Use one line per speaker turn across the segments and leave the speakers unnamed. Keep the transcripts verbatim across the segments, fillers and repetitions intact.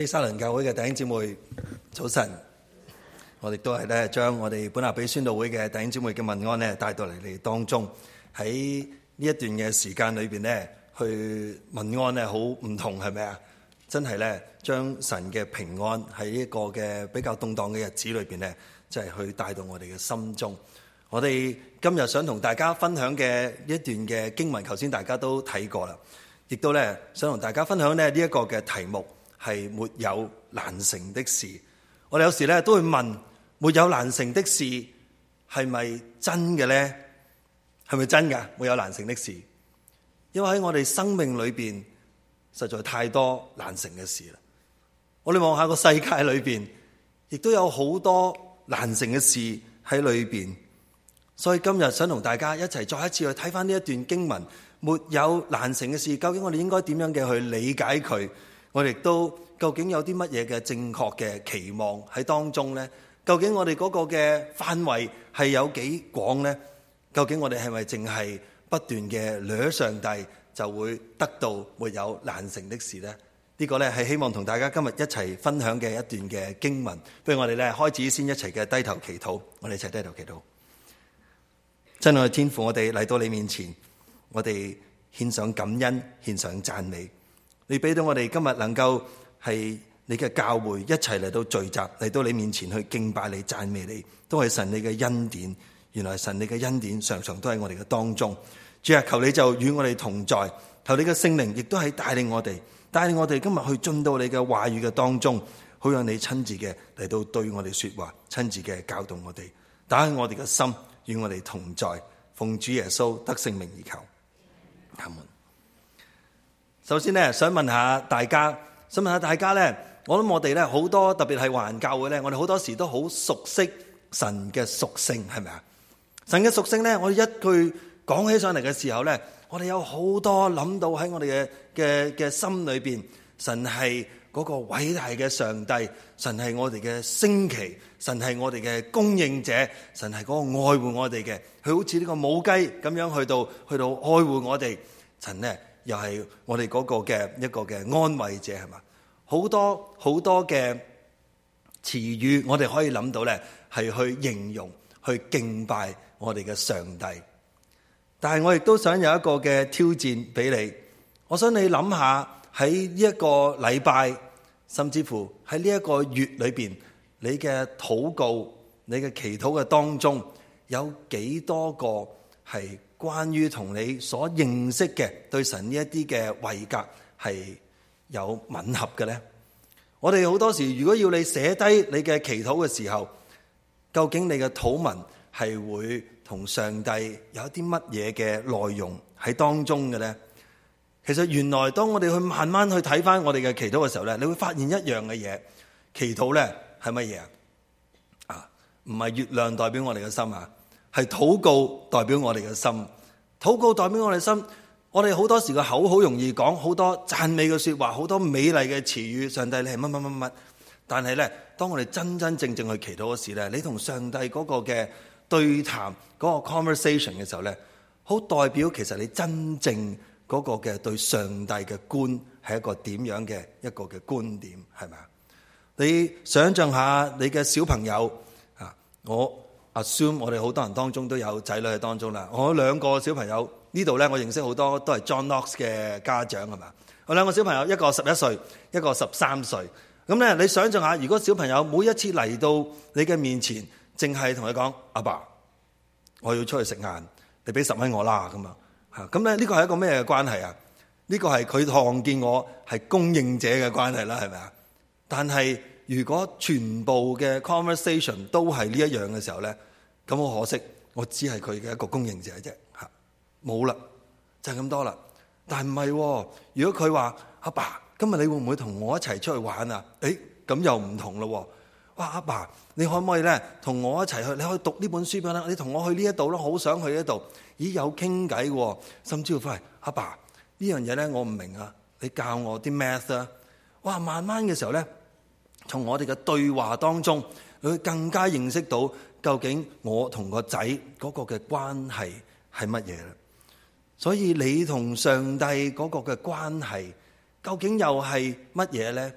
沙倫教會嘅弟兄姊妹早晨，我哋都係咧將我哋本亞比宣道會嘅弟兄姊妹嘅問安咧帶到嚟你當中。喺呢一段嘅時間裏邊咧，去問安咧好唔同，係咪啊？真係咧將神嘅平安喺一個嘅比較動盪嘅日子裏邊咧，即係去帶到我哋嘅心中。我哋今日想同大家分享嘅一段嘅經文，頭先大家都睇過啦，亦都咧想同大家分享咧呢一個嘅題目。係沒有難成的事。我哋有時咧都會問，沒有難成的事係咪真嘅呢？係咪真㗎？沒有難成的事，因為喺我哋生命裏邊實在太多難成嘅事啦。我哋望下個世界裏邊，亦都有好多難成嘅事喺裏邊。所以今日想同大家一齊再一次去睇翻呢一段經文，沒有難成嘅事，究竟我哋應該點樣嘅去理解佢？我哋都究竟有啲乜嘢嘅正確嘅期望喺當中呢？究竟我哋嗰個嘅範圍係有幾廣呢？究竟我哋係咪淨係不斷嘅掠上帝就會得到沒有難成的事呢？呢個呢係希望同大家今日一齊分享嘅一段嘅經文。不如我哋呢開始先一齊嘅低頭祈禱，我哋一齊低頭祈禱。真愛嘅天父，我哋嚟到你面前，我哋獻上感恩，獻上讚美。你俾到我哋今日能夠係你嘅教會一齊嚟到聚集，嚟到你面前去敬拜你、讚美你，都係神你嘅恩典。原來神你嘅恩典常常都喺我哋嘅當中。主啊，求你就與我哋同在，求你嘅聖靈亦都係帶領我哋，帶領我哋今日去進到你嘅話語嘅當中，好讓你親自嘅嚟到對我哋說話，親自嘅教導我哋，打開我哋嘅心，與我哋同在。奉主耶穌得聖名而求，阿門。首先咧，想問下大家，想問下大家咧，我諗我哋咧好多，特別係華人教會咧，我哋好多時都好熟悉神嘅屬性，係咪啊？神嘅屬性咧，我哋一句講起上嚟嘅時候咧，我哋有好多諗到喺我哋嘅嘅嘅心裏邊，神係嗰個偉大嘅上帝，神係我哋嘅升旗，神係我哋嘅供應者，神係嗰個愛護我哋嘅，佢好似呢個母雞咁樣去到去到愛護我哋，神咧。又係我哋嗰個嘅一個嘅安慰者，係嘛？好多好多嘅詞語，我哋可以諗到咧，係去形容、去敬拜我哋嘅上帝。但係我亦都想有一個嘅挑戰俾你，我想你諗下喺呢一個禮拜，甚至乎喺呢一個月裏邊，你嘅禱告、你嘅祈禱嘅當中，有幾多個係關於同你所認識嘅對神呢一啲嘅位格係有吻合嘅呢？我哋好多時如果要你寫低你嘅祈禱嘅時候，究竟你嘅禱文係會同上帝有一啲乜嘢嘅內容喺當中嘅呢？其實原來當我哋去慢慢去睇翻我哋嘅祈禱嘅時候咧，你會發現一樣嘅嘢，祈禱咧係乜嘢啊？啊，唔係月亮代表我哋嘅心啊，係禱告代表我哋嘅心，禱告代表我哋心。我哋好多時個口好容易講好多讚美嘅說話，好多美麗嘅詞語，上帝你係乜乜乜乜。但係咧，當我哋真真正正去祈禱嘅時咧，你同上帝嗰個嘅對談嗰個 conversation 嘅時候咧，好代表其實你真正嗰個嘅對上帝嘅觀係一個點樣嘅一個嘅觀點，係咪啊？你想象下你嘅小朋友啊，我 assume 我哋好多人當中都有仔女喺當中啦。我兩個小朋友呢度咧，我認識好多都係 John Knox 嘅家長，係嘛？我兩個小朋友，一個十一歲，一個十三歲。咁咧，你想象下，如果小朋友每一次嚟到你嘅面前，淨係同佢講阿爸，我要出去食晏，你俾十蚊我啦咁啊嚇。咁咧呢個係一個咩嘅關係啊？呢個係佢看見我係供應者嘅關係啦，係咪啊？但係如果全部嘅 conversation 都係呢一樣嘅時候咧，咁好可惜，我只係佢嘅一個供應者啫嚇，冇啦，就係咁多啦。但係唔係，如果佢話阿爸，今日你會唔會同我一齊出去玩啊？誒，咁又唔同咯。哇，阿爸，你可唔可以咧同我一齊去？你可以讀呢本書俾我啦，你同我去呢一度咯，好想去呢一度。咦，有傾偈喎，甚至乎翻嚟，阿爸，呢樣嘢咧我唔明啊，你教我啲 math 啊。哇，慢慢嘅時候咧，從我哋嘅對話當中，你會更加認識到究竟我同個仔嗰個嘅關係係乜嘢啦。所以你同上帝嗰個嘅關係究竟又係乜嘢咧？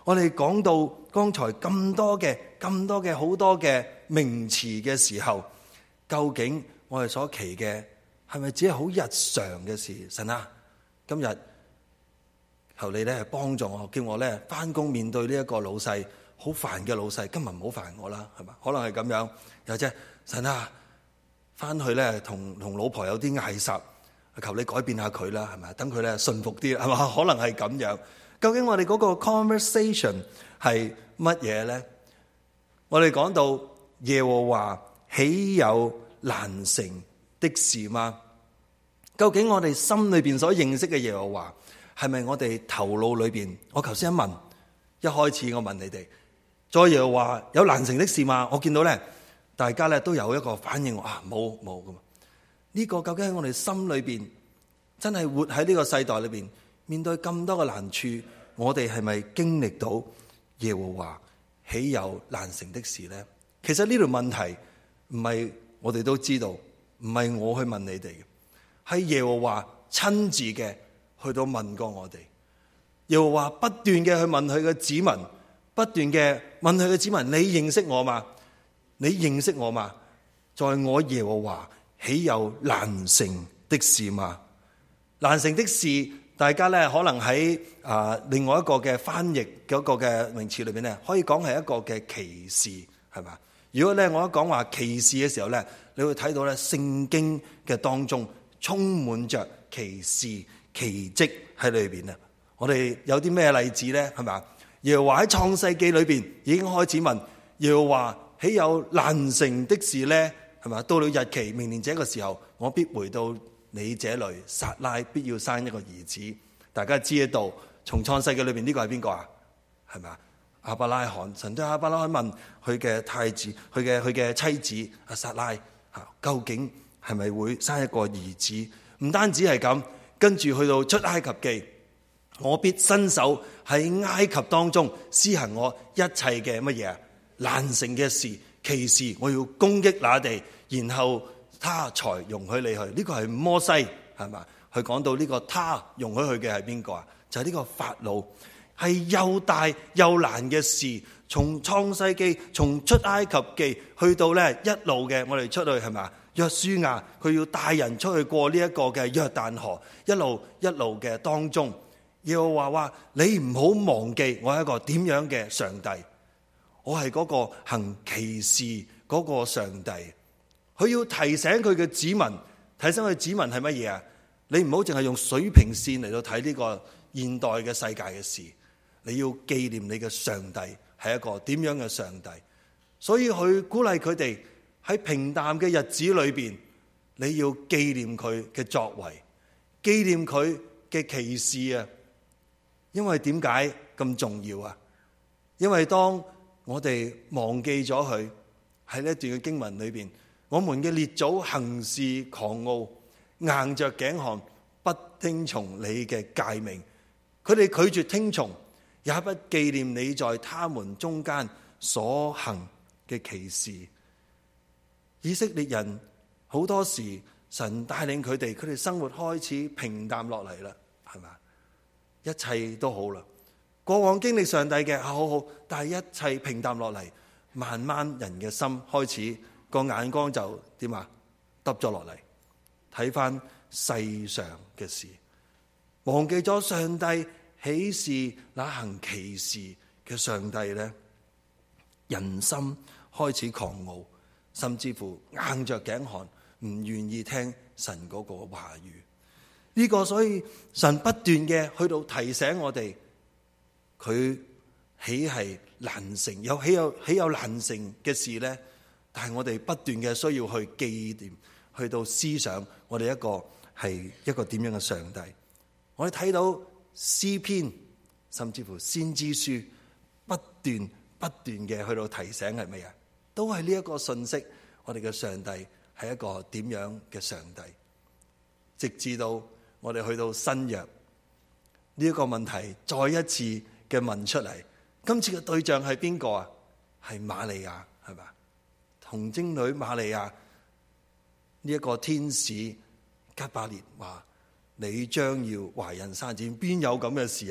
我哋講到剛才咁多嘅、咁多嘅好多嘅名詞嘅時候，究竟我哋所期嘅係咪只係好日常嘅事？神啊，今日求你咧幫助我，叫我咧翻工面對呢一個老細好煩嘅老細，今日唔好煩我啦，係嘛？可能係咁樣，又即係神啊，翻去咧同同老婆有啲嗌霎，求你改變下佢啦，係咪？等佢咧順服啲，係嘛？可能係咁樣。究竟我哋嗰個 conversation 係乜嘢咧？我哋講到耶和華豈有難成的事嗎？究竟我哋心裏邊所認識嘅耶和華係咪我哋頭腦裏邊？我頭先一問，一開始我問你哋，在耶和華有難成的事嗎？我見到咧，大家咧都有一個反應，啊冇冇咁。呢個究竟喺我哋心裏邊，真係活喺呢個世代裏邊，面對咁多嘅難處，我哋係咪經歷到耶和華豈有難成的事呢？其實呢條問題唔係我哋都知道，唔係我去問你哋嘅，係耶和華親自嘅去到問過我哋。耶和華不斷嘅去問佢嘅子民，不斷嘅問佢嘅子民：你認識我嗎？你認識我嗎？在我耶和華豈有難成的事嗎？難成的事，大家咧可能喺啊、呃、另外一個嘅翻譯嗰個嘅名詞裏邊咧，可以講係一個嘅奇事，係嘛？如果咧我一講話奇事嘅時候咧，你會睇到咧聖經嘅當中充滿着奇事奇蹟喺裏邊啊！我哋有啲咩例子咧？係嘛？耶和華喺創世記裏邊已經開始問耶和華豈有難成的事咧？係嘛？到了日期明年這個時候，我必回到你這裏，撒拉必要生一個兒子。大家知道從創世記裏邊呢個係邊個啊？係咪亞伯拉罕？神對亞伯拉罕問佢嘅太子，佢嘅佢嘅妻子阿撒拉吓，究竟係咪會生一個兒子？唔單止係咁，跟住去到出埃及記，我必伸手喺埃及當中施行我一切嘅乜嘢難成嘅事奇事，我要攻擊那地，然後他才容許你去。呢、這個係摩西，係嘛？佢講到呢個他容許去嘅係邊個啊？就係、是、呢個法老，係又大又難嘅事。從創世記，從出埃及記去到咧一路嘅，我哋出去係嘛？約書亞佢要帶人出去過呢一個嘅約旦河，一路一路嘅當中，要話話你唔好忘記我係一個點樣嘅上帝，我係嗰個行奇事嗰個上帝。佢要提醒佢嘅子民，提醒佢子民係乜嘢啊？你唔好淨係用水平線嚟到睇呢個現代嘅世界嘅事，你要紀念你嘅上帝係一個點樣嘅上帝。所以佢鼓勵佢哋喺平淡嘅日子裏邊，你要紀念佢嘅作為，紀念佢嘅奇事啊！因為點解咁重要啊？因為當我哋忘記咗佢喺呢一段嘅經文裏邊，我們嘅列祖行事狂傲，硬着頸項，不聽從你嘅誡命。佢哋拒絕聽從，也不紀念你在他們中間所行嘅奇事。以色列人好多時，神帶領佢哋，佢哋生活開始平淡落嚟啦，係嘛？一切都好啦。過往經歷上帝嘅好好，但係一切平淡落嚟，慢慢人嘅心開始個眼光就點啊？耷咗落嚟，睇翻世上嘅事，忘記咗上帝豈是那行奇事嘅上帝咧？人心開始狂傲，甚至乎硬着頸項，唔願意聽神嗰個話語。呢、這個所以神不斷嘅去到提醒我哋，佢豈係難成，有豈有豈有難成嘅事咧？但係我哋不斷嘅需要去紀念，去到思想我哋一個係一個點樣嘅上帝。我哋睇到詩篇，甚至乎先知書，不斷不斷嘅去到提醒係咩啊？都係呢一個信息，我哋嘅上帝係一個點樣嘅上帝？直至到我哋去到新約，呢一個問題再一次嘅問出嚟。今次嘅對象係邊個啊？係瑪利亞，係嘛？童貞女瑪利亞，呢一個天使吉巴列話：你將要懷孕生子，邊有咁嘅事啊？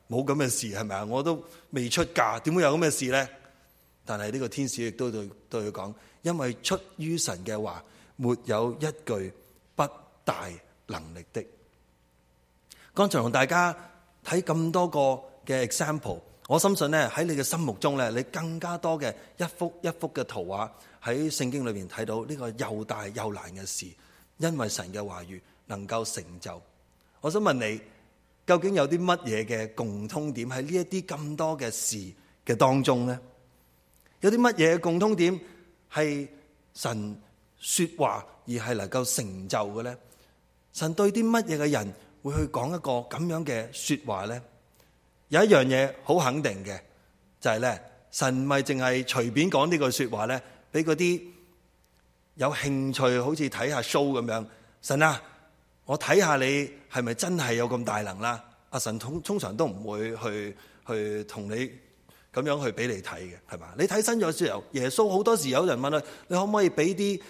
冇咁嘅事係咪啊？我都未出嫁，點會有咁嘅事呢？但係呢個天使亦都對對佢講，因為出於神嘅話，沒有一句不帶能力的。剛才同大家睇咁多個嘅 example， 我深信咧喺你嘅心目中咧，你更加多嘅一幅一幅嘅圖畫喺聖經裏面睇到呢個又大又難嘅事，因為神嘅話語能夠成就。我想問你，究竟有啲乜嘢嘅共通點喺呢一啲咁多嘅事嘅當中呢？有啲乜嘢嘅共通點係神說話而係能夠成就嘅呢？神對啲乜嘢嘅人會去講一個咁樣嘅說話呢？有一樣嘢好肯定嘅，就係咧，神唔係淨係隨便講呢句說話咧，俾嗰啲有興趣好似睇下 show 咁樣。神啊，我睇下你係咪真係有咁大能啦？阿神通通常都唔會去去同你咁樣去俾你睇嘅，係嘛？你睇新約嘅時候，耶穌好多時有人問佢，你可唔可以俾啲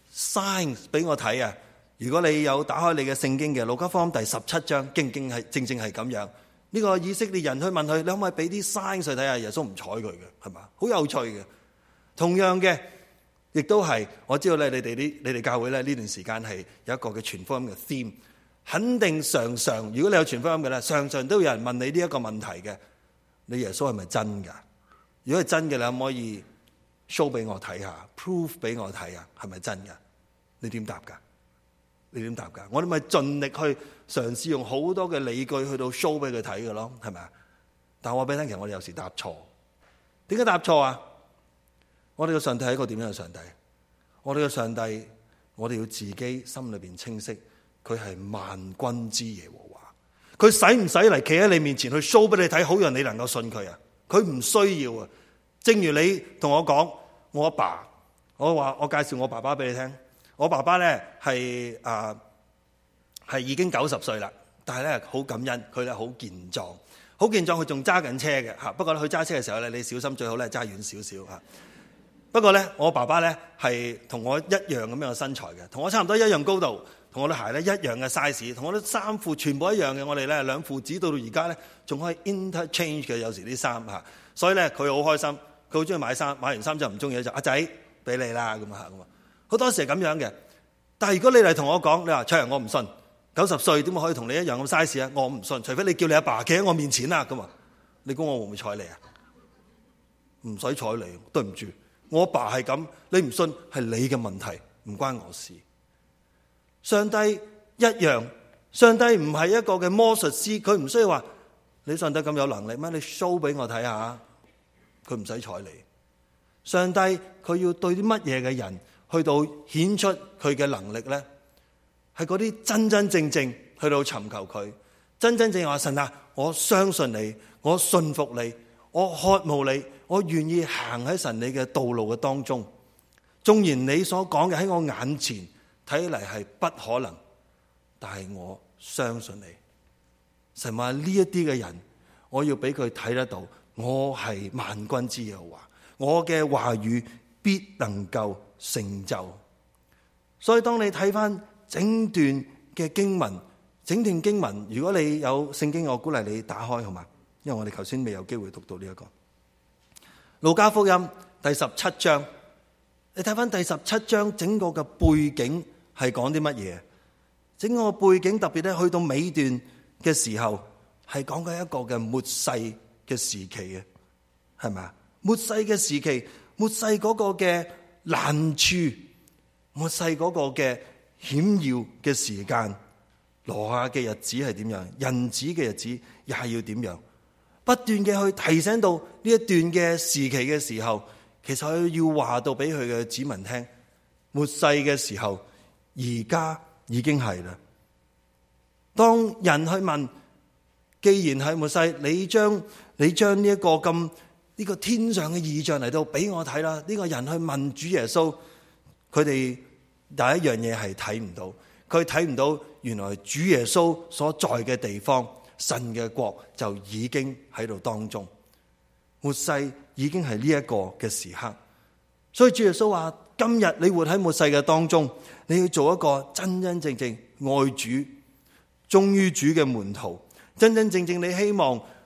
sign 俾我睇啊？如果你有打開你嘅聖經嘅路加福音第十七章，正正係正正係咁樣。呢個以色列人去問佢，你可唔可以俾啲 sign 佢睇下？耶穌唔睬佢嘅，係嘛？好有趣嘅。同樣嘅，亦都係我知道咧，你哋啲你哋教會咧呢段時間係有一個嘅傳福音嘅 theme， 肯定常常，如果你有傳福音嘅咧，常常都有人問你呢一個問題嘅。你耶穌係咪真噶？如果係真嘅，你可唔可以 show 俾我睇下 ，proof 俾我睇下，係咪真噶？你點答噶？你點答噶？我哋咪盡力去嘗試用好多嘅理據去到 show 俾佢睇嘅咯，係咪啊？但我話俾你聽，其實我哋有時答錯。點解答錯啊？我哋嘅上帝係一個點樣嘅上帝？我哋嘅上帝，我哋要自己心裏邊清晰，佢係萬軍之耶和華。佢使唔使嚟企喺你面前去 show 俾你睇，好讓你能夠信佢啊？佢唔需要啊。正如你同我講，我阿爸，我話我介紹我爸爸俾你聽。我爸爸咧係啊係已經九十歲啦，但係咧好感恩，佢咧好健壯，好健壯，佢仲揸緊車嘅嚇。不過咧，佢揸車嘅時候咧，你小心，最好咧揸遠少少嚇。不過咧，我爸爸咧係同我一樣咁樣嘅身材嘅，同我差唔多一樣高度，同我對鞋咧一樣嘅 size， 同我啲衫褲全部一樣嘅。我哋咧兩父子到到而家咧仲可以 interchange 嘅，有時啲衫嚇。所以咧佢好開心，佢好中意買衫，買完衫之後唔中意就阿仔俾你啦咁啊咁啊。好多時係咁樣嘅，但係如果你嚟同我講，你話卓人我唔信，九十歲點可以同你一樣咁 size 啊？我唔信，除非你叫你阿爸企喺我面前啦咁啊！你估我會唔會睬你啊？唔使睬你，對唔住，我阿爸係咁，你唔信係你嘅問題，唔關我事。上帝一樣，上帝唔係一個嘅魔術師，佢唔需要話你上帝咁有能力咩？你 show 俾我睇下，佢唔使睬你。上帝佢要對啲乜嘢嘅人去到顯出佢嘅能力咧，係嗰啲真真正正去到尋求佢，真真正正話神啊，我相信你，我信服你，我渴慕你，我願意行喺神你嘅道路嘅當中。縱然你所講嘅喺我眼前睇嚟係不可能，但係我相信你。神話呢一啲嘅人，我要俾佢睇得到，我係萬軍之耶和華，我嘅話語必能夠成就。所以當你睇翻整段嘅經文，整段經文，如果你有聖經，我鼓勵你打開好嘛？因為我哋頭先未有機會讀到呢、這、一個路加福音第十七章。你睇翻第十七章整個嘅背景係講啲乜嘢？整個背景特別咧，去到尾段嘅時候係講緊一個嘅末世嘅時期嘅，係咪啊？末世嘅時期，末世嗰個嘅難處，末世嗰個嘅險要嘅時間，羅亞嘅日子係點樣？人子嘅日子又係要點樣？不斷嘅去提醒到呢一段嘅時期嘅時候，其實佢要話到俾佢嘅子民聽，末世嘅時候而家已經係啦。當人去問，既然係末世，你將你將呢一個咁呢、這個天上嘅異象嚟到俾我睇啦。呢、這個人去問主耶穌，佢哋第一樣嘢係睇唔到，佢睇唔到原來主耶穌所在嘅地方，神嘅國就已經喺度當中。末世已經係呢一個嘅時刻，所以主耶穌話：今日你活喺末世嘅當中，你要做一個真真正正愛主、忠於主嘅門徒，真真正正你希望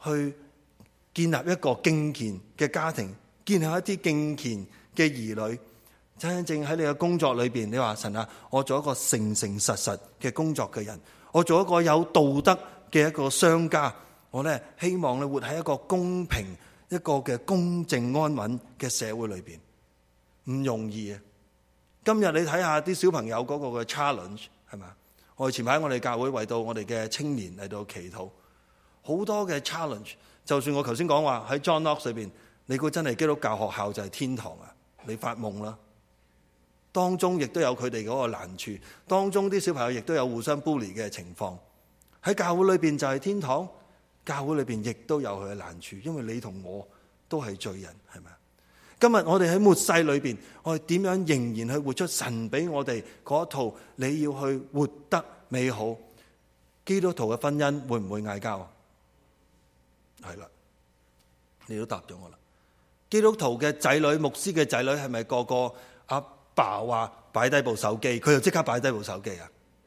去建立一個敬虔嘅家庭，建立一啲敬虔嘅兒女。真正喺你嘅工作裏邊，你話神啊，我做一個誠誠實實嘅工作嘅人，我做一個有道德嘅一個商家，我咧希望你活喺一個公平、一個嘅公正安穩嘅社會裏邊，唔容易啊！今日你睇下啲小朋友嗰個嘅 challenge 係咪？我哋前排我哋教會為到我哋嘅青年嚟到祈禱，好多嘅 challenge。就算我頭先講話喺 John Knox 裏邊，你估真係基督教學校就係天堂啊？你發夢啦！當中亦都有佢哋嗰個難處，當中啲小朋友亦都有互相 bully 嘅情況。喺教會裏邊就係天堂，教會裏邊亦都有佢嘅難處，因為你同我都係罪人，係咪？今日我哋喺末世裏邊，我哋點樣仍然去活出神俾我哋嗰一套？你要去活得美好。基督徒嘅婚姻會唔會嗌交？係啦，你都答咗我啦。基督徒嘅仔女、牧師嘅仔女係咪個個阿爸話擺低部手機，佢就即刻擺低部手機啊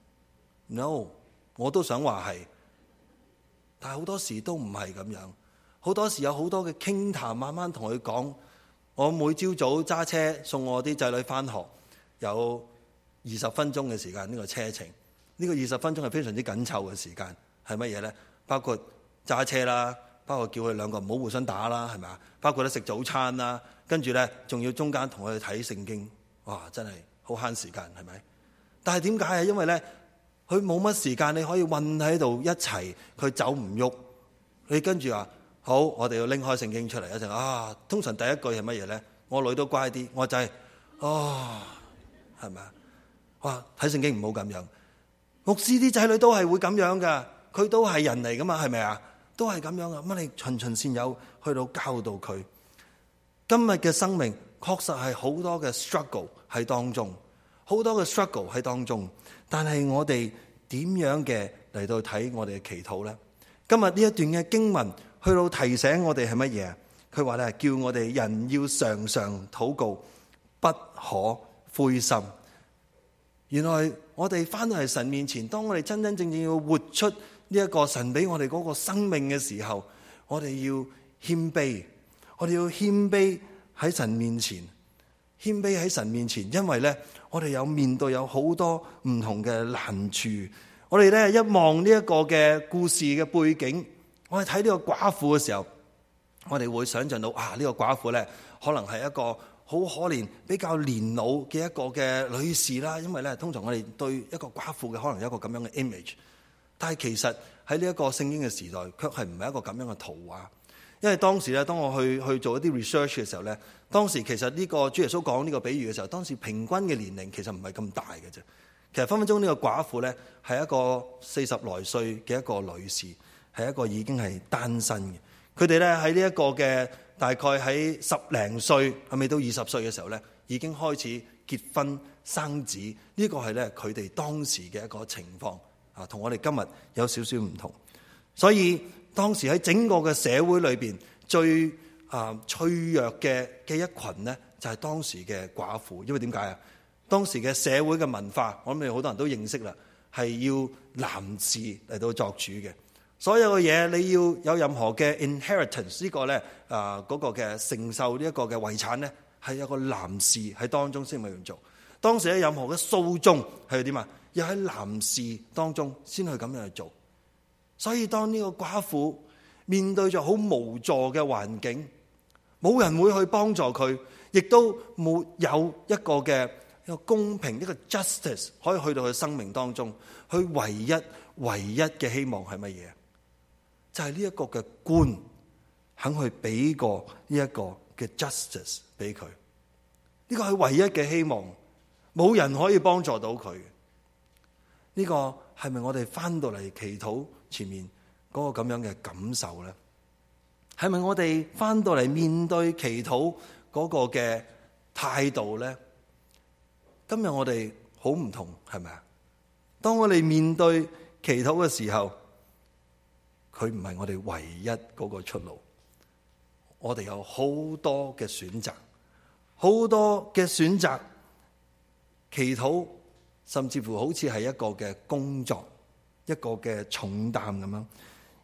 ？No， 我都想話係，但係好多時都唔係咁樣。好多時有好多嘅傾談，慢慢同佢講。我每朝早揸車送我啲仔女返學，有二十分鐘嘅時間呢個車程。呢個二十分鐘係非常之緊湊嘅時間，係乜嘢咧？包括揸車啦，包括叫佢兩個唔好互相打啦，係咪啊？包括咧食早餐啦，跟住咧仲要中間同佢睇聖經，哇！真係好慳時間，係咪？但係點解啊？因為咧佢冇乜時間，你可以韞喺度一齊，佢走唔喐，你跟住話好，我哋要拎開聖經出嚟一陣啊！通常第一句係乜嘢咧？我女都乖啲，我就係哦，係咪啊？哇！睇聖經唔好咁樣。牧師啲仔女都係會咁樣噶，佢都係人嚟噶嘛，係咪啊？都係咁樣噶，乜你循循善誘去到教導佢。今日嘅生命確實係好多嘅 struggle 喺當中，好多嘅 struggle 喺當中。但係我哋點樣嘅嚟到睇我哋嘅祈禱咧？今日呢一段嘅經文去到提醒我哋係乜嘢？佢話咧，叫我哋人要常常禱告，不可灰心。原來我哋翻到嚟神面前，當我哋真真正正要活出呢一個神俾我哋嗰個生命嘅時候，我哋要謙卑，我哋要謙卑喺神面前，謙卑喺神面前，因為咧我哋有面對有好多唔同嘅難處。我哋咧一望呢一個嘅故事嘅背景，我哋睇呢個寡婦嘅時候，我哋會想象到啊，呢個寡婦咧可能係一個好可憐、比較年老嘅一個嘅女士啦，因為咧通常我哋對一個寡婦嘅可能有一個咁樣嘅 image， 但係其實喺呢一個聖經嘅時代，卻係唔係一個咁樣嘅圖畫。因為當時咧，當我去去做一啲 research 嘅時候咧，當時其實呢個主耶穌講呢個比喻嘅時候，當時平均嘅年齡其實唔係咁大嘅啫。其實分分鐘呢個寡婦咧係一個四十來歲嘅一個女士，係一個已經係單身嘅。佢哋咧喺呢一個嘅。大概喺十零歲，係未到二十歲嘅時候咧，已經開始結婚生子。呢個係咧佢哋當時嘅一個情況啊，同我哋今日有少少唔同。所以當時喺整個嘅社會裏邊，最啊脆弱嘅嘅一群咧，就係當時嘅寡婦。因為點解啊？當時嘅社會嘅文化，我諗你好多人都認識啦，係要男士嚟到作主嘅。所有嘅嘢你要有任何嘅 inheritance 呢個咧啊嗰個嘅承受呢一個嘅遺產咧，係有個男士喺當中先可以咁做。當時咧任何嘅訴訟係點啊？要喺男士當中先去咁樣去做。所以當呢個寡婦面對咗好無助嘅環境，冇人會去幫助佢，亦都冇有一個嘅一個公平一個 justice 可以去到佢生命當中。佢唯一唯一嘅希望係乜嘢？就係呢一個嘅官肯去俾個呢一個嘅 justice 俾佢，呢個係唯一嘅希望，冇人可以幫助到佢。呢個係咪我哋翻到嚟祈禱前面嗰個咁樣嘅感受咧？係咪我哋翻到嚟面對祈禱嗰個嘅態度咧？今日我哋好唔同，係咪啊？當我哋面對祈禱嘅時候，佢唔係我哋唯一嗰個出路，我哋有好多嘅選擇，好多嘅選擇。祈禱甚至乎好似係一個嘅工作，一個嘅重擔咁樣。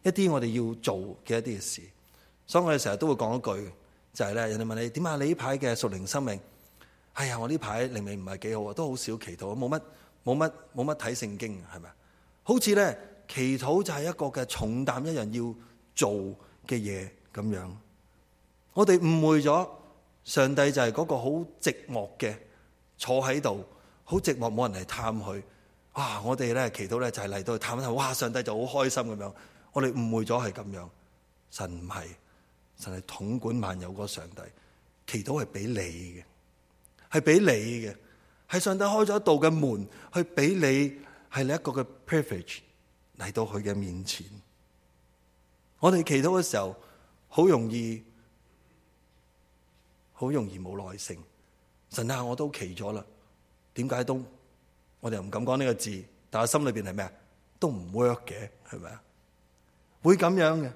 一啲我哋要做嘅一啲嘅事。所以我哋成日都會講一句，就係咧，人哋問你點啊？你呢排嘅屬靈生命，哎呀，我呢排靈命唔係幾好啊，都好少祈禱，冇乜冇乜冇乜睇聖經，係咪？好似咧祈禱就係一個嘅重擔一樣要做嘅嘢咁樣。我哋誤會咗上帝就係嗰個好寂寞嘅，坐喺度好寂寞，冇人嚟探佢。哇！我哋咧祈禱咧就係嚟到去探一探，哇！上帝就好開心咁樣。我哋誤會咗係咁樣，神唔係，神係統管萬有嗰個上帝。祈禱係俾你嘅，係俾你嘅，係上帝開咗一道嘅門去俾你，係你一個嘅 privilege 嚟到佢嘅面前。我哋祈禱嘅時候好容易。好容易冇耐性，神啊，我都祈咗啦，點解都我哋又唔敢講呢個字，但係心裏邊係咩啊？都唔 work 嘅，係咪啊？會咁樣嘅。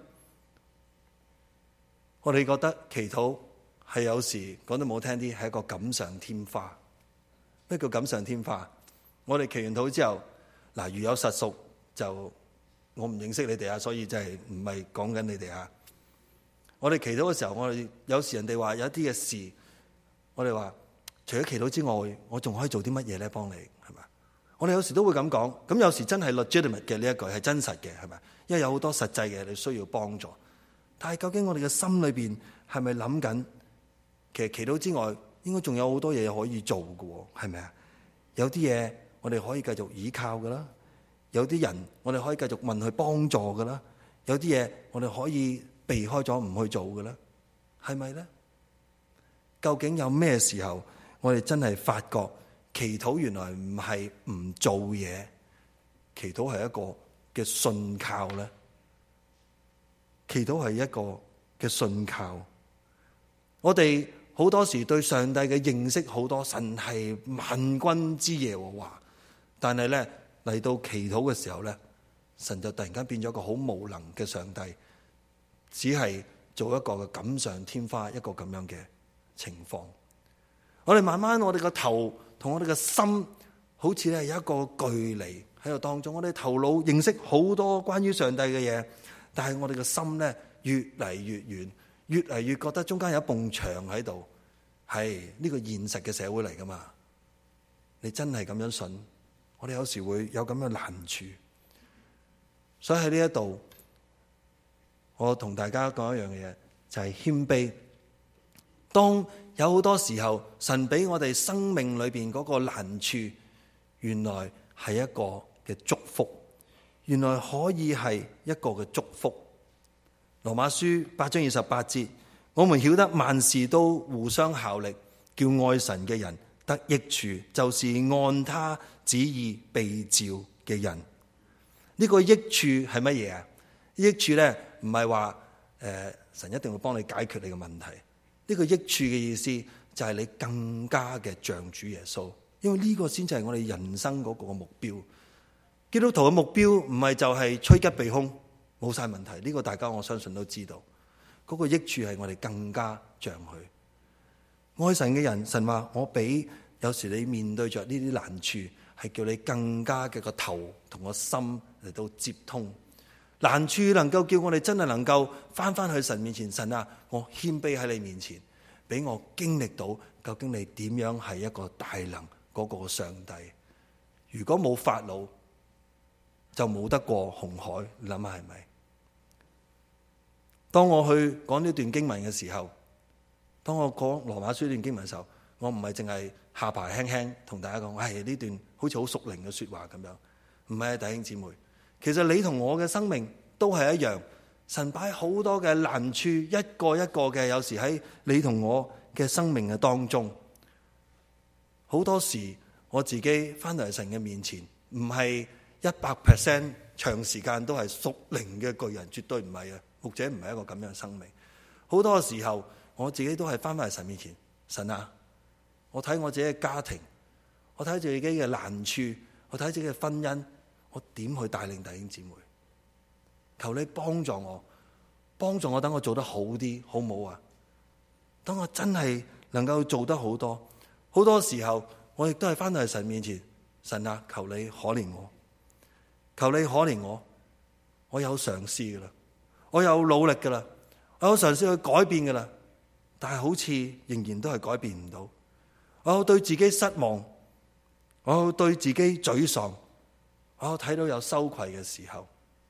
我哋覺得祈禱係有時講得冇聽啲，係一個錦上添花。咩叫錦上添花？我哋祈完禱之後，嗱，如有實屬，就我唔認識你哋啊，所以真係唔係講緊你哋啊。我哋祈禱嘅時候，我哋有時人哋話有一啲嘅事，我哋話除咗祈禱之外，我仲可以做啲乜嘢咧？幫你係咪？我哋有時都會咁講，咁有時真係 legitimate 嘅呢一句係真實嘅，係咪？因為有好多實際嘅你需要幫助，但係究竟我哋嘅心裏邊係咪諗緊？其實祈禱之外，應該仲有好多嘢可以做嘅，係咪啊？有啲嘢我哋可以繼續依靠噶啦，有啲人我哋可以繼續問佢幫助噶啦，有啲嘢我哋可以避開咗唔去做嘅咧，係咪咧？究竟有咩時候我哋真係發覺祈禱原來唔係唔做嘢，祈禱係一個嘅信靠咧？祈禱係一個嘅信靠。我哋好多時對上帝嘅認識好多，神係萬軍之耶和華，但係咧嚟到祈禱嘅時候咧，神就突然間變咗一個好無能嘅上帝。只係做一個嘅錦上添花，一個咁樣嘅情況。我哋慢慢，我哋個頭同我哋嘅心，好似咧有一個距離喺度當中。我哋頭腦認識好多關於上帝嘅嘢，但係我哋嘅心咧越嚟越遠，越嚟越覺得中間有一埲牆喺度。係呢個現實嘅社會嚟噶嘛？你真係咁樣信？我哋有時會有咁嘅難處。所以喺呢一度，我同大家講一樣嘢，就係謙卑。當有好多時候，神俾我哋生命裏邊嗰個難處，原來係一個嘅祝福，原來可以係一個嘅祝福。羅馬書八章二十八節，我們曉得萬事都互相效力，叫愛神嘅人得益處，就是按他旨意被召嘅人。呢個益處係乜嘢啊？益處咧，唔係話誒神一定會幫你解決你嘅問題。呢個益處嘅意思就係你更加嘅像主耶穌，因為呢個先至係我哋人生嗰個目標。基督徒嘅目標唔係就係趨吉避凶，冇晒問題。呢個大家我相信都知道。嗰個益處係我哋更加像佢。愛神嘅人，神話我俾有時你面對着呢啲難處，係叫你更加嘅個頭同個心嚟到接通。難處能夠叫我哋真係能夠翻翻去神面前，神啊，我謙卑喺你面前，俾我經歷到究竟你點樣係一個大能嗰個上帝。如果冇法老，就冇得過紅海，你諗下係咪？當我去講呢段經文嘅時候，當我講羅馬書呢段經文嘅時候，我唔係淨係下巴輕輕同大家講，唉，呢段好似好屬靈嘅說話咁樣，唔係，弟兄姊妹。其實你同我嘅生命都係一樣，神擺好多嘅難處，一個一個嘅，有時喺你同我嘅生命嘅當中。好多時我自己翻到嚟神嘅面前，唔係一百 percent 長時間都係屬靈嘅巨人，絕對唔係啊！牧者唔係一個咁樣嘅生命。好多時候我自己都係翻返嚟神面前，神啊，我睇我自己嘅家庭，我睇自己嘅難處，我睇自己嘅婚姻。我點去帶領弟兄姊妹？求你幫助我，幫助我，等我做得好啲，好唔好啊？等我真係能夠做得好多。好多時候我亦都係翻到去神面前，神啊，求你可憐我，求你可憐我。我有嘗試噶啦， 我有努力噶啦，我有嘗試去改變噶啦，但係好似仍然都係改變唔到。我有對自己失望，我有對自己沮喪，我有睇到有羞愧嘅時候。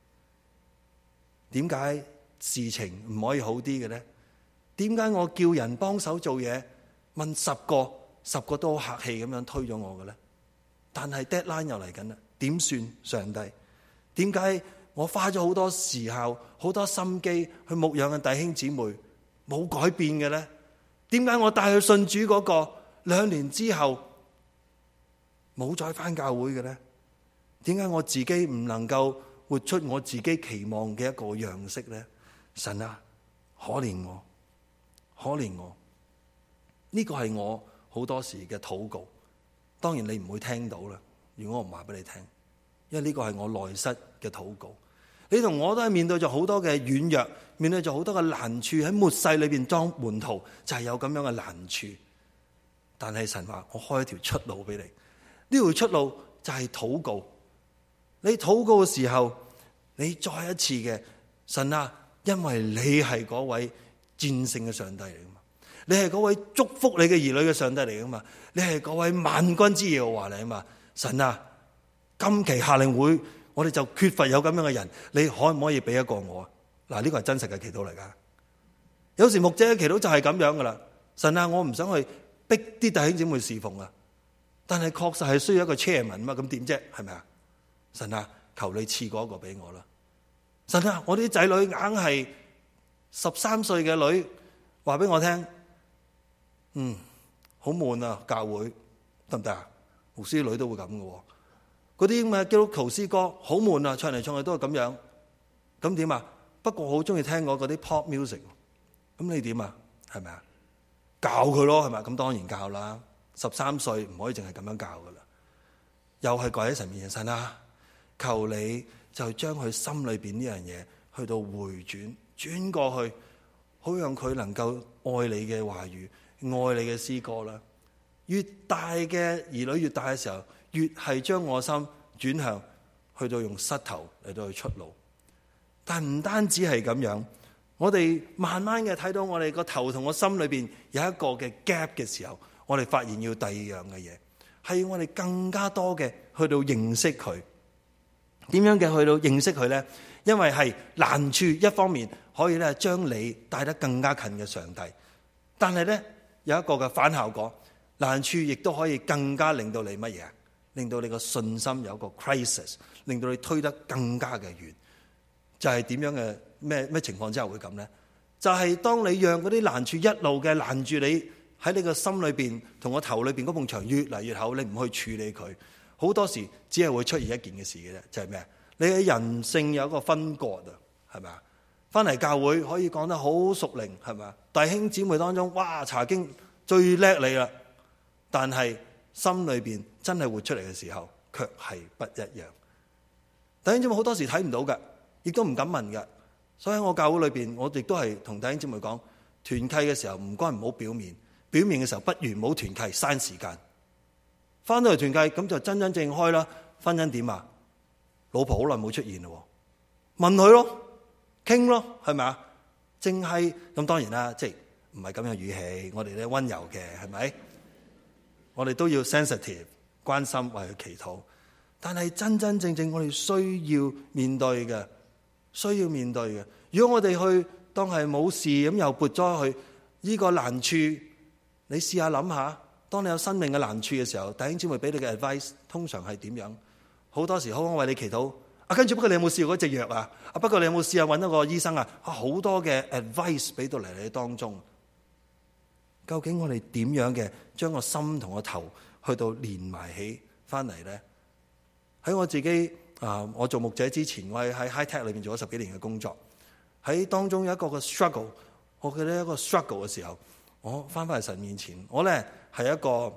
點解事情唔可以好啲嘅呢？點解我叫人幫手做嘢，問十個，十個都好客氣咁樣推咗我嘅呢？但係 deadline 又嚟緊啦，點算？上帝，點解我花咗好多時候、好多心機去牧養嘅弟兄姊妹冇改變嘅呢？點解我帶去信主嗰個兩年之後冇再返教會嘅呢？點解我自己唔能夠活出我自己期望嘅一個樣式呢？神啊，可憐我，可憐我。呢個係我好多時嘅禱告。當然你唔會聽到啦，如果我唔話俾你聽，因為呢個係我內室嘅禱告。你同我都係面對咗好多嘅軟弱，面對咗好多嘅難處。喺末世裏邊當門徒就係有咁樣嘅難處，但係神話我開一條出路俾你。呢條出路就係禱告。你禱告嘅時候，你再一次嘅神啊，因為你係嗰位戰勝嘅上帝嚟噶嘛，你係嗰位祝福你嘅兒女嘅上帝嚟噶嘛，你係嗰位萬軍之耶和華嚟啊嘛。神啊，今期夏令會我哋就缺乏有咁樣嘅人，你可唔可以俾一個我啊？嗱，呢個係真實嘅祈禱嚟噶。有時牧者嘅祈禱就係咁樣噶啦。神啊，我唔想去逼啲弟兄姊妹侍奉啊，但係確實係需要一個 chairman 啊嘛，咁點啫？係咪啊？神啊，求你賜過一個俾我啦！神啊，我啲仔女硬係十三歲嘅女話俾我聽，嗯，好悶啊，教會得唔得啊？牧師女都會咁嘅，嗰啲咁嘅基督徒詩歌好悶啊，唱嚟唱去都係咁樣，咁點啊？不過好中意聽我嗰啲 pop music， 咁你點啊？係咪啊？教佢咯，係咪？咁當然教啦，十三歲唔可以淨係咁樣教噶啦，又係跪喺神面前，神啊！求你就將佢心裏邊呢樣嘢去到回轉轉過去，好讓佢能夠愛你嘅話語，愛你嘅詩歌啦。越大嘅兒女越大嘅時候，越係將我心轉向去到用膝頭嚟到去出路。但唔單止係咁樣，我哋慢慢嘅睇到我哋個頭同個心裏邊有一個嘅 gap 嘅時候，我哋發現要第二樣嘅嘢，係我哋更加多嘅去到認識佢。點樣嘅去到認識佢呢？因為係難處，一方面可以咧將你帶得更加近嘅上帝，但係呢，有一個嘅反效果，難處亦都可以更加令到你乜嘢？令到你個信心有一個 crisis， 令到你推得更加嘅遠。就係點樣嘅咩咩情況之下會咁呢？就係當你讓嗰啲難處一路嘅攔住你喺你個心裏邊同個頭裏邊嗰埲牆越嚟越厚，你唔去處理佢。好多時只係會出現一件嘅事嘅啫，就係咩？你嘅人性有一個分割啊，係咪啊？翻嚟教會可以講得好屬靈，係咪啊？弟兄姊妹當中，哇，查經最叻你啦，但係心裏邊真係活出嚟嘅時候，卻係不一樣。弟兄姊妹好多時睇唔到嘅，亦都唔敢問嘅。所以喺我教會裏邊，我亦都係同弟兄姊妹講，團契嘅時候唔該唔好表面，表面嘅時候不如唔好團契，嘥時間。翻到嚟團契咁就真真正正開啦。婚姻點啊？老婆好耐冇出現咯，問佢咯，傾咯，係咪啊？淨係咁當然啦，即係唔係咁樣語氣，我哋咧溫柔嘅，係咪？我哋都要 sensitive 關心為佢祈禱，但係真真正正我哋需要面對嘅，需要面對嘅。如果我哋去當係冇事咁又撥咗去呢個難處，你試下諗下。當你有生命嘅難處嘅時候，弟兄姊妹俾你嘅 advice 通常係點樣？好多時好，我為你祈禱啊，跟住不過你有冇試過嗰隻藥啊？啊，不過你有冇試下揾一個醫生啊？好多嘅 advice 俾到嚟你當中，究竟我哋點樣嘅將個心同個頭去到連埋起翻嚟咧？喺我自己啊，我做牧者之前，我係喺 high tech 裏邊做咗十幾年嘅工作，喺當中有一個嘅 struggle， 我記得一個 struggle 嘅時候，我翻返去神面前，我咧。係一個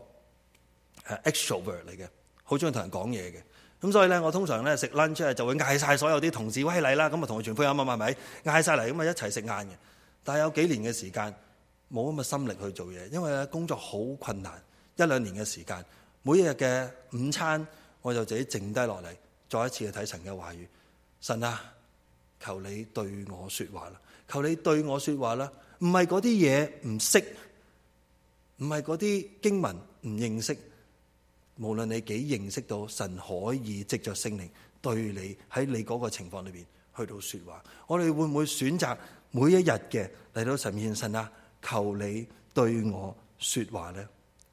extrovert 嚟嘅，好中意同人講嘢嘅。咁所以咧，我通常咧食 lunch 咧就會嗌晒所有啲同事喂嚟啦，咁啊同佢傳福音啊嘛，係咪？嗌晒嚟咁啊一齊食晏嘅。但係有幾年嘅時間冇咁嘅心力去做嘢，因為咧工作好困難。一兩年嘅時間，每一日嘅午餐我就自己靜低落嚟，再一次去睇神嘅話語。神啊， 求你對我說話啦，求你對我說話啦。唔係嗰啲嘢唔識，唔係嗰啲經文唔認識。無論你幾認識到神可以藉着聖靈對你喺你嗰個情況裏邊去到說話，我哋會唔會選擇每一日嘅嚟到神面前，神啊，求你對我說話呢？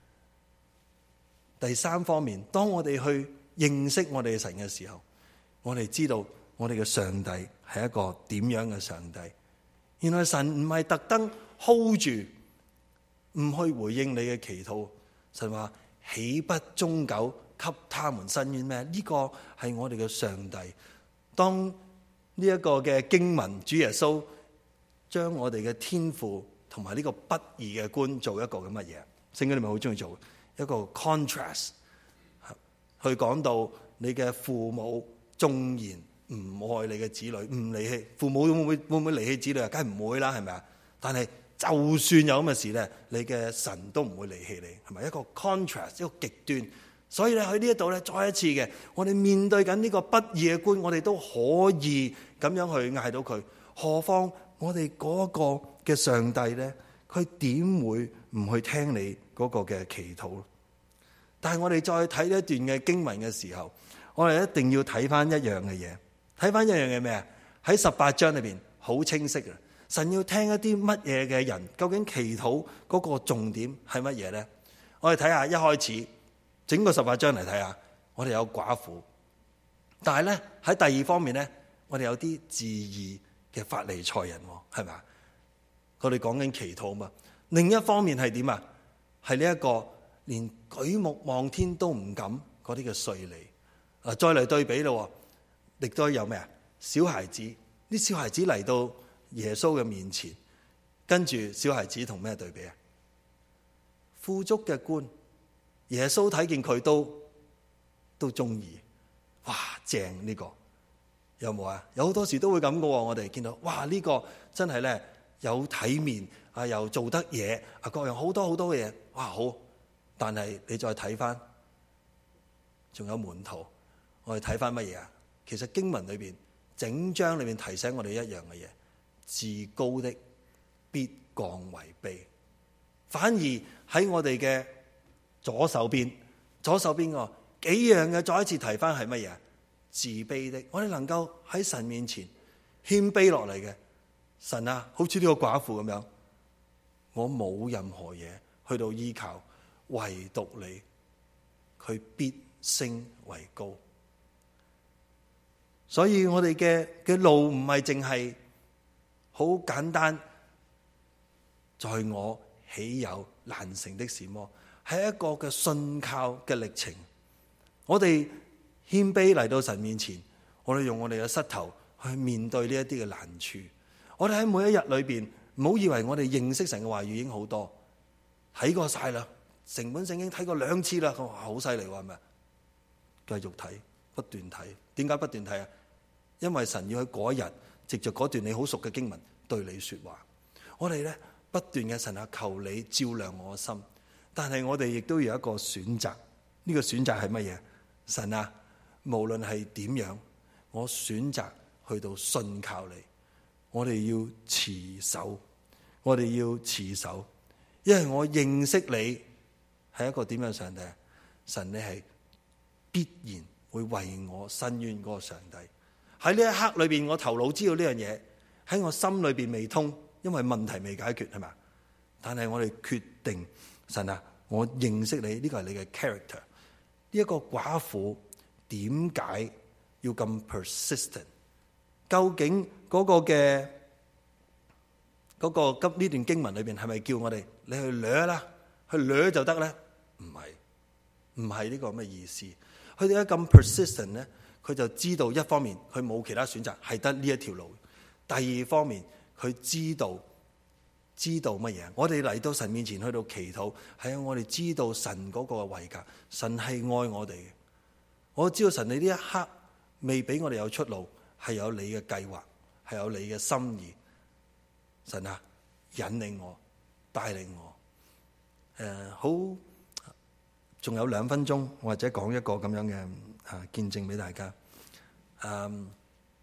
第三方面，當我哋去認識我哋嘅神嘅時候，我哋知道我哋嘅上帝係一個點樣嘅上帝。原來神唔係特登 hold 住唔去回應你嘅祈禱，神話豈不終久給他們伸冤咩？呢個係我哋嘅上帝。當呢一個嘅經文，主耶穌將我哋嘅天父同埋呢個不義嘅官做一個嘅乜嘢？聖經裏面好中意做一個 contrast， 去講到你嘅父母縱然唔愛你嘅子女，唔離棄父母，會唔會會唔會離棄子女啊？梗係唔會啦，係咪啊？但係就算有咁嘅事咧，你嘅神都唔會離棄你，係咪？一個 contrast， 一個極端。所以咧喺呢一度咧，再一次嘅，我哋面對緊呢個不義嘅官，我哋都可以咁樣去嗌到佢。何況我哋嗰個嘅上帝咧，佢點會唔去聽你嗰個嘅祈禱？但係我哋再睇呢一段嘅經文嘅時候，我哋一定要睇翻一樣嘅嘢，睇翻一樣嘅咩啊？喺十八章裏邊好清晰嘅。神要聽一啲乜嘢嘅人？究竟祈禱嗰個重點係乜嘢咧？我哋睇下一開始整個十八章嚟睇下，我哋有寡婦，但係咧喺第二方面咧，我哋有啲自義嘅法利賽人，係咪啊？佢哋講緊祈禱嘛。另一方面係點啊？係呢一個連舉目望天都唔敢嗰啲嘅稅吏。嗱，再嚟對比咯，亦都有咩啊？小孩子，啲小孩子嚟到耶穌嘅面前，跟住小孩子同咩對比啊？富足嘅官，耶穌睇見佢都都中意，哇，正呢個有冇啊？有好多時都會咁噶，我哋見到哇呢個真係咧有體面啊，又做得嘢啊，各樣好多好多嘅嘢，哇好！但係你再睇翻，仲有門徒，我哋睇翻乜嘢啊？其實經文裏邊整章裏邊提醒我哋一樣嘅嘢。自高的必降為卑，反而喺我哋嘅左手邊，左手邊個幾樣嘅再一次提翻係乜嘢？自卑的，我哋能夠喺神面前謙卑落嚟嘅，神啊，好似呢個寡婦咁樣，我冇任何嘢去到依靠，唯獨你，佢必升為高。所以我哋嘅嘅路唔係淨係好簡單，在我豈有難成的事麼？係一個嘅信靠嘅歷程。我哋謙卑嚟到神面前，我哋用我哋嘅膝頭去面對呢一啲嘅難處。我哋喺每一日裏邊，唔好以為我哋認識神嘅話語已經好多，睇過晒啦，成本聖經睇過兩次啦，好犀利喎，係咪？繼續睇，不斷睇。點解不斷睇啊？因為神要喺嗰一日，藉着嗰段你好熟嘅經文對你說話，我哋咧不斷嘅神啊，求你照亮我嘅心。但係我哋亦都有一個選擇，呢個選擇係乜嘢？神啊，無論係點樣，我選擇去到信靠你。我哋要持守，我哋要持守，因為我認識你係一個點樣上帝？神，你係必然會為我伸冤嗰個上帝。喺呢一刻裏邊，我頭腦知道呢樣嘢，喺我心裏邊未通，因為問題未解決，係嘛？但係我哋決定，神啊，我認識你，呢個係你嘅 character。呢一個寡婦點解要咁 persistent？ 究竟嗰個嘅嗰個急呢段經文裏邊係咪叫我哋你去掠啦，去掠就得咧？唔係，唔係呢個咁嘅意思。佢哋一咁 persistent 咧，佢就知道一方面佢冇其他選擇，係得呢一條路。第二方面，佢知道知道乜嘢？我哋嚟到神面前去到祈禱，係啊，我哋知道神嗰個位格，神係愛我哋嘅。我知道神你呢一刻未俾我哋有出路，係有你嘅計劃，係有你嘅心意。神啊，引領我，帶領我。誒、呃，好，仲有兩分鐘，或者講一個咁樣嘅啊見證俾大家。嗯，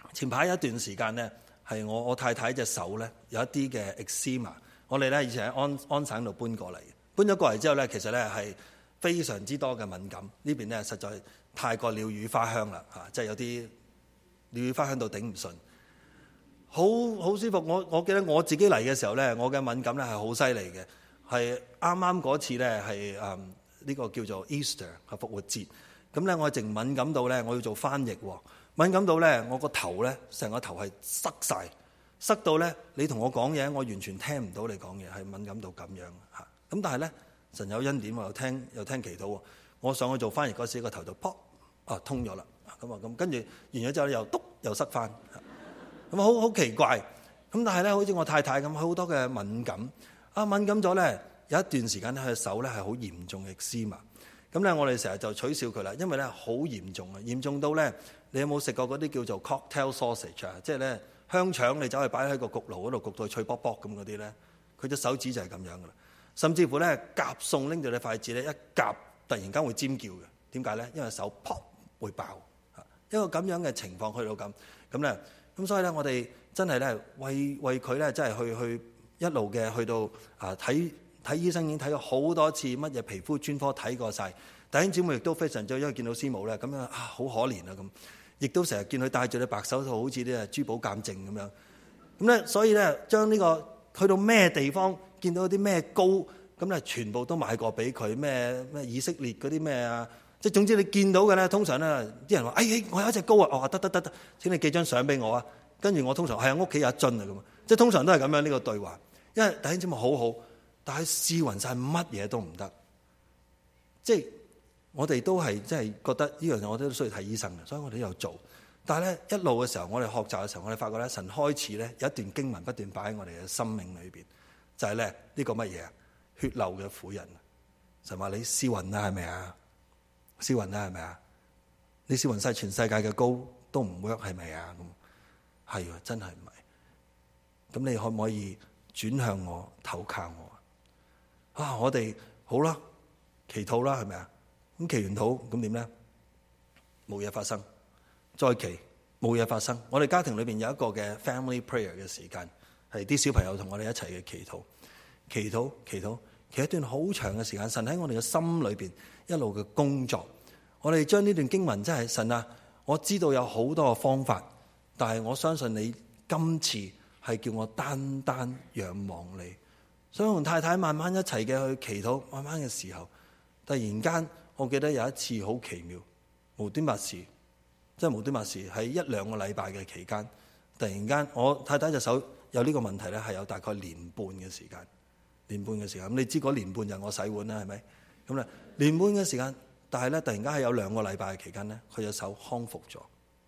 前排有一段時間咧，係我我太太隻手咧有一啲嘅 eczema。我哋咧以前喺安安省度搬過嚟，搬咗過嚟之後咧，其實咧係非常之多嘅敏感。呢邊咧實在太過鳥語花香啦嚇，即係有啲鳥語花香到頂唔順，好好舒服。我我記得我自己嚟嘅時候咧，我嘅敏感咧係好犀利嘅，係啱啱嗰次咧係誒呢個叫做 Easter 係復活節，咁咧我淨敏感到咧我要做翻譯喎，敏感到咧我個頭咧成個頭係塞晒。塞到咧，你同我講嘢，我完全聽唔到你講嘢，係敏感到咁樣嚇。咁但係咧，神有恩典，我又聽又聽祈禱。我上去做翻譯嗰時，個頭就噗啊通咗啦。咁啊咁，跟住完咗之後又篤又塞翻。咁好好奇怪。咁但係咧，好似我太太咁，好多嘅敏感啊，敏感咗咧，有一段時間咧，佢嘅手咧係好嚴重嘅 eczema。咁咧，我哋成日就取笑佢啦，因為咧好嚴重啊，嚴重到咧，你有冇食過嗰啲叫做 cocktail sausage 啊？即係咧。香腸你走去擺喺個焗爐嗰度焗到脆卜卜咁嗰啲咧，佢隻手指就係咁樣噶啦。甚至乎咧夾餸拎住隻筷子咧一夾，突然間會尖叫嘅。點解咧？因為手 pop 會爆。一個咁樣嘅情況去到咁咁咧，咁所以咧我哋真係咧為為佢咧真係去去一路嘅去到啊睇睇醫生已經睇過好多次，乜嘢皮膚專科睇過晒。弟兄姊妹亦都非常之因為見到師母咧咁樣啊好可憐啊咁。亦都成日見佢戴住啲白手套，好似啲珠寶鑑證咁樣。咁咧，所以咧，將呢個去到咩地方，見到啲咩膏，咁咧，全部都買過俾佢。咩咩以色列嗰啲咩啊，即係總之你見到嘅咧，通常咧，啲人話：哎哎，我有一隻膏啊！我話得得得得，請你寄張相俾我啊。跟住我通常係啊，屋企有一樽啊咁。即係通常都係咁樣呢個對話。因為弟兄姊妹好好，但係試勻晒乜嘢都唔得，即係。我哋都係即係覺得呢樣嘢，我哋都需要睇醫生嘅，所以我哋都有做。但係咧一路嘅時候，我哋學習嘅時候，我哋發覺咧，神開始咧有一段經文不斷擺喺我哋嘅生命裏邊，就係咧呢個乜嘢啊？血流嘅婦人，神話你試勻啦，係咪啊？試勻啦，係咪啊？你試勻晒全世界嘅膏都唔 work，係咪啊？咁係啊，真係唔係。咁你可唔可以轉向我，投靠我啊？我哋好啦，祈禱啦，係咪啊？咁祈完禱，咁點咧？冇嘢發生，再祈冇嘢發生。我哋家庭裏邊有一個嘅 family prayer 嘅時間，係啲小朋友同我哋一齊嘅祈禱，祈禱祈禱，祈一段好長嘅時間。神喺我哋嘅心裏邊一路嘅工作。我哋將呢段經文真係神啊！我知道有好多嘅方法，但係我相信你今次係叫我單單仰望你。所以同太太慢慢一齊嘅去祈禱，慢慢嘅時候，突然間。我記得有一次好奇妙，無端白事，即係無端白事，喺一兩個禮拜嘅期間，突然間我太太隻手有呢個問題咧，係有大概年半嘅時間，年半嘅時間。咁你知嗰年半就我洗碗啦，係咪？咁咧年半嘅時間，但係咧突然間係有兩個禮拜嘅期間咧，佢隻手康復咗。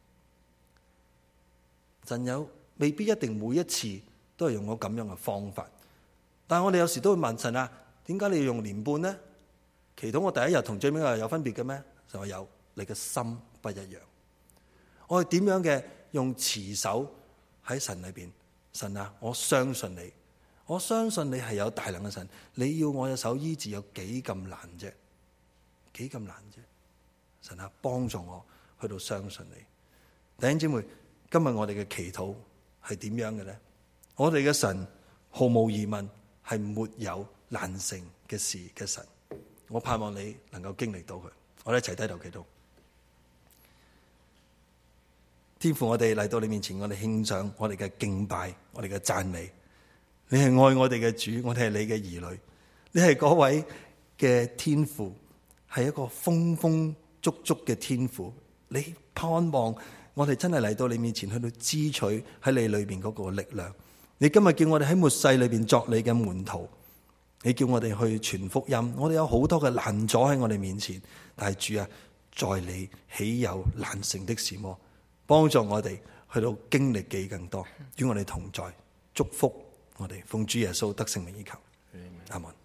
神有未必一定每一次都係用我咁樣嘅方法，但係我哋有時都會問神啊，點解你要用年半咧？祈禱我第一日同最尾嗰日有分別嘅咩？就話有，你嘅心不一樣。我係點樣嘅用持守喺神裏邊？神啊，我相信你，我相信你係有大能嘅神。你要我嘅手醫治有幾咁難啫？幾咁難啫？神啊，幫助我去到相信你。弟兄姊妹，今日我哋嘅祈禱係點樣嘅咧？我哋嘅神毫無疑問係沒有難成嘅事嘅神。我盼望你能夠經歷到佢，我哋一齊低頭祈禱。天父，我哋嚟到你面前，我哋獻上我哋嘅敬拜，我哋嘅讚美。你係愛我哋嘅主，我哋係你嘅兒女。你係嗰位嘅天父，係一個豐豐足足嘅天父。你盼望我哋真係嚟到你面前，去到支取喺你裏邊嗰個力量。你今日叫我哋喺末世裏邊作你嘅門徒。你叫我哋去傳福音，我哋有好多嘅難阻喺我哋面前，但係主啊，在你豈有難成的事麼？幫助我哋去到經歷幾更多，與我哋同在，祝福我哋，奉主耶穌得勝名以求，阿門。